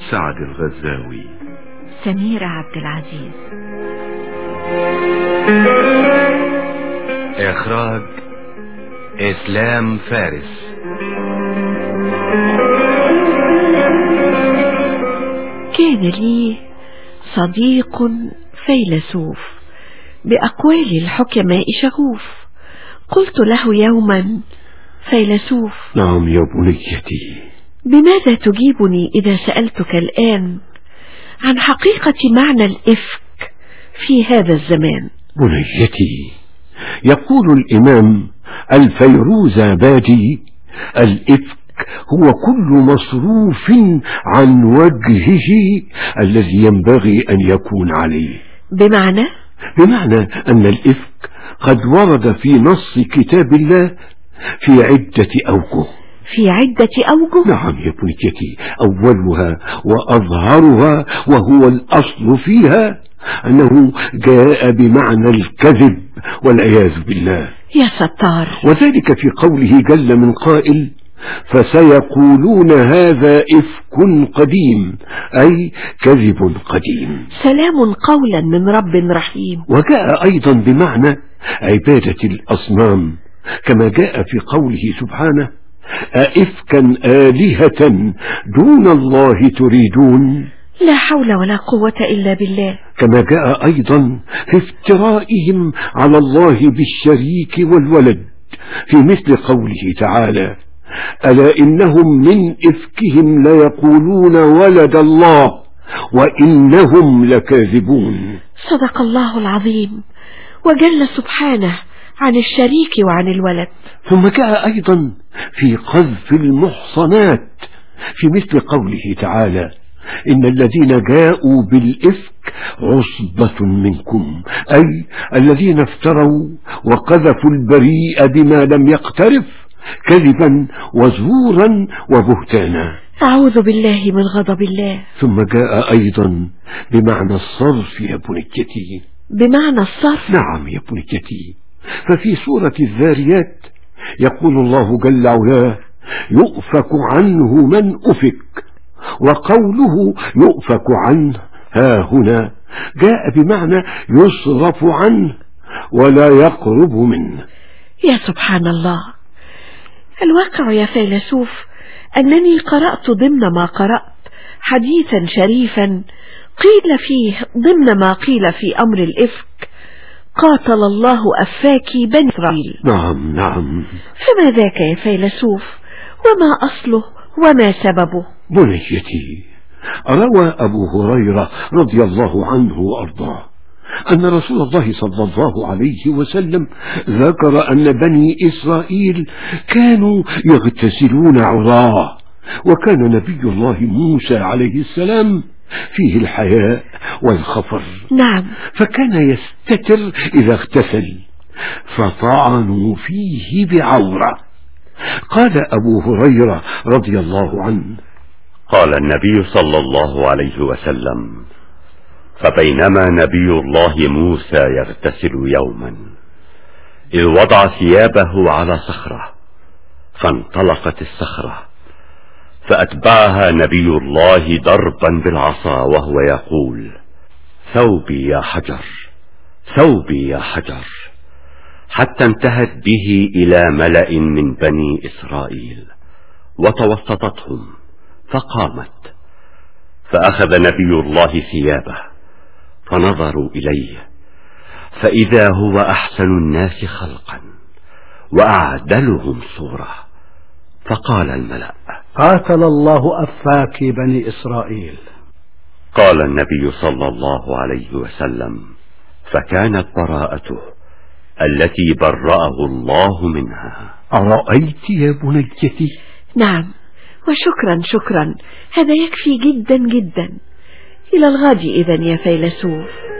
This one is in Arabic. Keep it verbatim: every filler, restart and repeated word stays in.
سعد الغزاوي. سميرة عبد العزيز. إخراج إسلام فارس. كان لي صديق فيلسوف بأقوال الحكماء شغوف. قلت له يوما: فيلسوف. نعم يا بنيتي. بماذا تجيبني إذا سألتك الآن عن حقيقة معنى الإفك في هذا الزمان؟ بنيتي، يقول الإمام الفيروزابادي: الإفك هو كل مصروف عن وجهه الذي ينبغي أن يكون عليه. بمعنى؟ بمعنى أن الإفك قد ورد في نص كتاب الله في عدة أوجه. في عدة أوجه؟ نعم يا بنيتي. أولها وأظهرها وهو الأصل فيها أنه جاء بمعنى الكذب والعياذ بالله. يا ستار. وذلك في قوله جل من قائل: فسيقولون هذا إفك قديم، أي كذب قديم. سلام قولا من رب رحيم. وجاء أيضا بمعنى عبادة الأصنام، كما جاء في قوله سبحانه: أئفكا آلهة دون الله تريدون. لا حول ولا قوة إلا بالله. كما جاء أيضا في افترائهم على الله بالشريك والولد، في مثل قوله تعالى: ألا إنهم من إفكهم ليقولون ولد الله وإنهم لكاذبون. صدق الله العظيم، وجل سبحانه عن الشريك وعن الولد. ثم جاء أيضا في قذف المحصنات، في مثل قوله تعالى: إن الذين جاءوا بالإفك عصبة منكم، أي الذين افتروا وقذفوا البريء بما لم يقترف كذبا وزورا وبهتانا. أعوذ بالله من غضب الله. ثم جاء أيضا بمعنى الصرف يا بنيتي. بمعنى الصرف؟ نعم يا بنيتي. ففي سورة الذاريات يقول الله جل وعلا: يؤفك عنه من أفك. وقوله يؤفك عنه ها هنا جاء بمعنى يصرف عنه ولا يقرب منه. يا سبحان الله. الواقع يا فيلسوف أنني قرأت ضمن ما قرأت حديثا شريفا قيل فيه ضمن ما قيل في أمر الإفك: قاتل الله أفاكي بني إسرائيل. نعم نعم. فما ذاك يا فيلسوف؟ وما أصله وما سببه؟ بنيتي، روى أبو هريرة رضي الله عنه وأرضاه أن رسول الله صلى الله عليه وسلم ذكر أن بني إسرائيل كانوا يغتسلون عراه، وكان نبي الله موسى عليه السلام فيه الحياء والخفر. نعم. فكان يستتر إذا اغتسل، فطعنوا فيه بعورة. قال أبو هريرة رضي الله عنه: قال النبي صلى الله عليه وسلم: فبينما نبي الله موسى يغتسل يوما إذ وضع ثيابه على صخرة، فانطلقت الصخرة فأتبعها نبي الله ضربا بالعصا وهو يقول: ثوبي يا حجر، ثوبي يا حجر، حتى انتهت به إلى ملأ من بني إسرائيل وتوسطتهم فقامت، فأخذ نبي الله ثيابه فنظروا إليه فإذا هو أحسن الناس خلقا وأعدلهم صورة، فقال الملأ: قاتل الله أفاك بني إسرائيل. قال النبي صلى الله عليه وسلم: فكانت براءته التي برأه الله منها. أرأيت يا بنيتي؟ نعم، وشكرا شكرا، هذا يكفي جدا جدا. إلى الغد إذن يا فيلسوف.